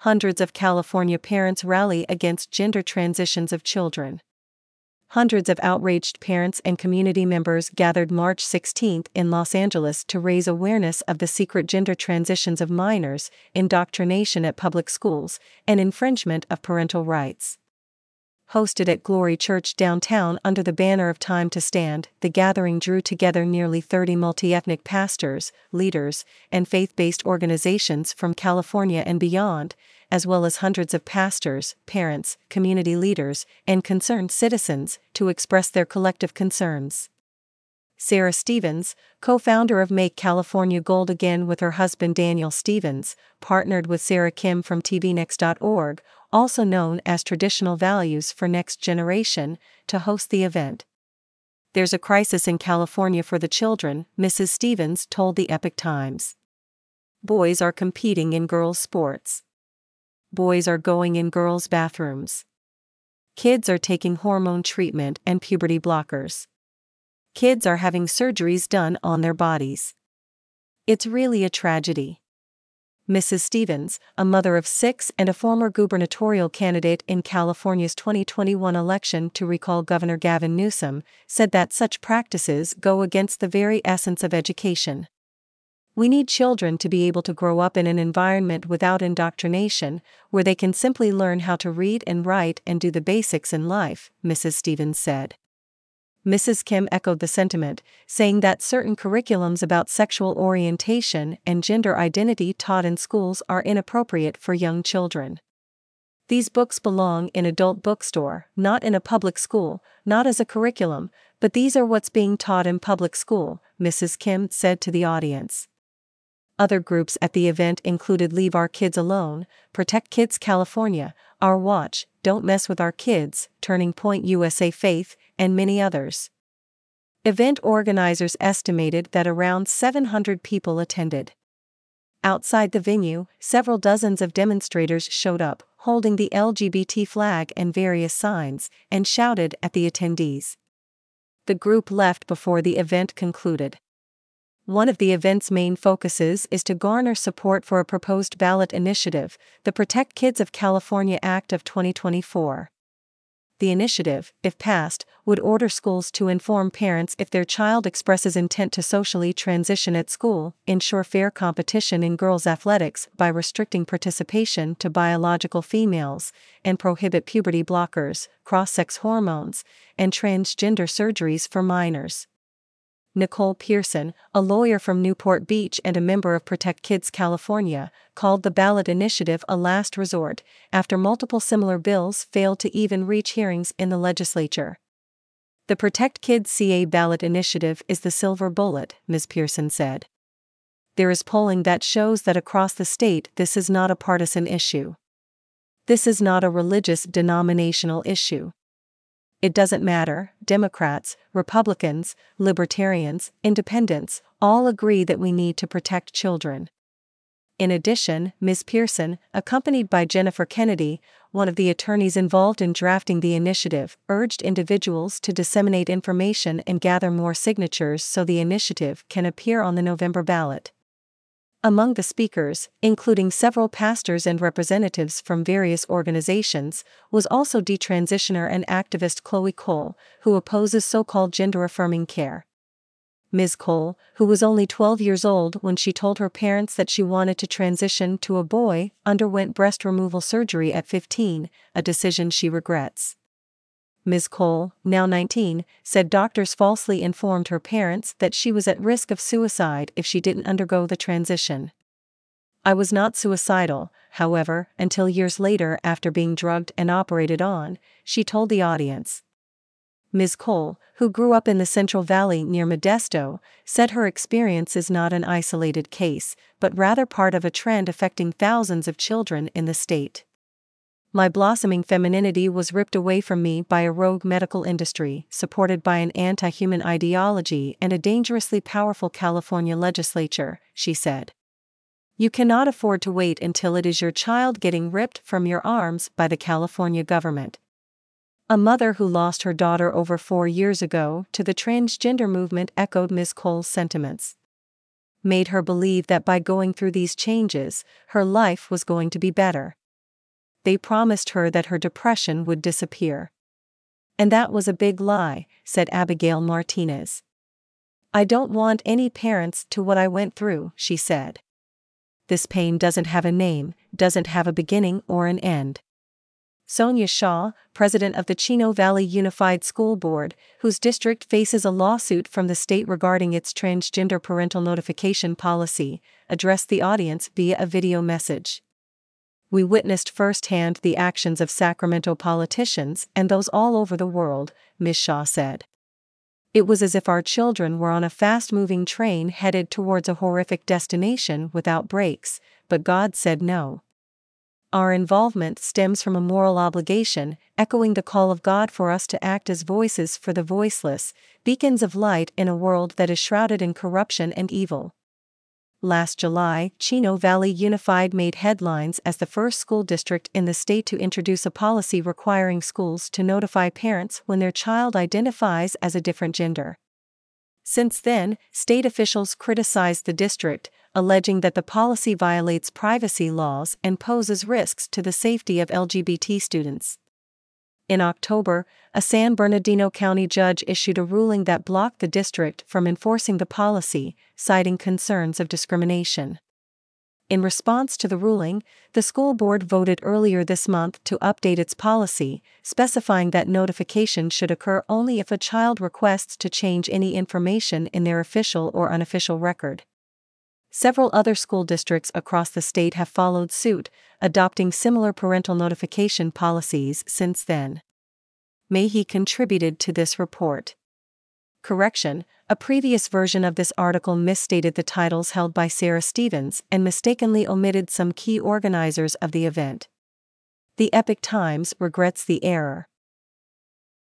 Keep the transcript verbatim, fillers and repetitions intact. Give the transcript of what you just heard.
Hundreds of California parents rally against gender transitions of children. Hundreds of outraged parents and community members gathered March sixteenth in Los Angeles to raise awareness of the secret gender transitions of minors, indoctrination at public schools, and infringement of parental rights. Hosted at Glory Church downtown under the banner of Time to Stand, the gathering drew together nearly thirty multi-ethnic pastors, leaders, and faith-based organizations from California and beyond, as well as hundreds of pastors, parents, community leaders, and concerned citizens, to express their collective concerns. Sarah Stevens, co-founder of Make California Gold Again with her husband Daniel Stevens, partnered with Sarah Kim from T V Next dot org, also known as Traditional Values for Next Generation, to host the event. "There's a crisis in California for the children," Missus Stevens told the Epoch Times. "Boys are competing in girls' sports. Boys are going in girls' bathrooms. Kids are taking hormone treatment and puberty blockers. Kids are having surgeries done on their bodies. It's really a tragedy." Missus Stevens, a mother of six and a former gubernatorial candidate in California's twenty twenty-one election to recall Governor Gavin Newsom, said that such practices go against the very essence of education. "We need children to be able to grow up in an environment without indoctrination, where they can simply learn how to read and write and do the basics in life," Missus Stevens said. Missus Kim echoed the sentiment, saying that certain curriculums about sexual orientation and gender identity taught in schools are inappropriate for young children. "These books belong in adult bookstore, not in a public school, not as a curriculum, but these are what's being taught in public school," Missus Kim said to the audience. Other groups at the event included Leave Our Kids Alone, Protect Kids California, Our Watch, Don't Mess with Our Kids, Turning Point U S A Faith, and many others. Event organizers estimated that around seven hundred people attended. Outside the venue, several dozens of demonstrators showed up, holding the L G B T flag and various signs, and shouted at the attendees. The group left before the event concluded. One of the event's main focuses is to garner support for a proposed ballot initiative, the Protect Kids of California Act of twenty twenty-four. The initiative, if passed, would order schools to inform parents if their child expresses intent to socially transition at school, ensure fair competition in girls' athletics by restricting participation to biological females, and prohibit puberty blockers, cross-sex hormones, and transgender surgeries for minors. Nicole Pearson, a lawyer from Newport Beach and a member of Protect Kids California, called the ballot initiative a last resort, after multiple similar bills failed to even reach hearings in the legislature. "The Protect Kids C A ballot initiative is the silver bullet," Miz Pearson said. "There is polling that shows that across the state this is not a partisan issue. This is not a religious denominational issue. It doesn't matter, Democrats, Republicans, Libertarians, Independents, all agree that we need to protect children." In addition, Miz Pearson, accompanied by Jennifer Kennedy, one of the attorneys involved in drafting the initiative, urged individuals to disseminate information and gather more signatures so the initiative can appear on the November ballot. Among the speakers, including several pastors and representatives from various organizations, was also detransitioner and activist Chloe Cole, who opposes so-called gender-affirming care. Miz Cole, who was only twelve years old when she told her parents that she wanted to transition to a boy, underwent breast removal surgery at fifteen, a decision she regrets. Miz Cole, now nineteen, said doctors falsely informed her parents that she was at risk of suicide if she didn't undergo the transition. "I was not suicidal, however, until years later after being drugged and operated on," she told the audience. Miz Cole, who grew up in the Central Valley near Modesto, said her experience is not an isolated case, but rather part of a trend affecting thousands of children in the state. "My blossoming femininity was ripped away from me by a rogue medical industry, supported by an anti-human ideology and a dangerously powerful California legislature," she said. "You cannot afford to wait until it is your child getting ripped from your arms by the California government." A mother who lost her daughter over four years ago to the transgender movement echoed Miz Cole's sentiments. "Made her believe that by going through these changes, her life was going to be better. They promised her that her depression would disappear. And that was a big lie, said Abigail Martinez. I don't want any parents to what I went through, she said. This pain doesn't have a name, doesn't have a beginning or an end. Sonia Shaw, president of the Chino Valley Unified School Board, whose district faces a lawsuit from the state regarding its transgender parental notification policy, addressed the audience via a video message. We witnessed firsthand the actions of Sacramento politicians and those all over the world, Miz Shaw said. It was as if our children were on a fast-moving train headed towards a horrific destination without brakes, but God said no. Our involvement stems from a moral obligation, echoing the call of God for us to act as voices for the voiceless, beacons of light in a world that is shrouded in corruption and evil. Last July, Chino Valley Unified made headlines as the first school district in the state to introduce a policy requiring schools to notify parents when their child identifies as a different gender. Since then, state officials criticized the district, alleging that the policy violates privacy laws and poses risks to the safety of L G B T students. In October, a San Bernardino County judge issued a ruling that blocked the district from enforcing the policy, citing concerns of discrimination. In response to the ruling, the school board voted earlier this month to update its policy, specifying that notification should occur only if a child requests to change any information in their official or unofficial record. Several other school districts across the state have followed suit, adopting similar parental notification policies since then. Mahy contributed to this report. Correction: a previous version of this article misstated the titles held by Sarah Stevens and mistakenly omitted some key organizers of the event. The Epoch Times regrets the error.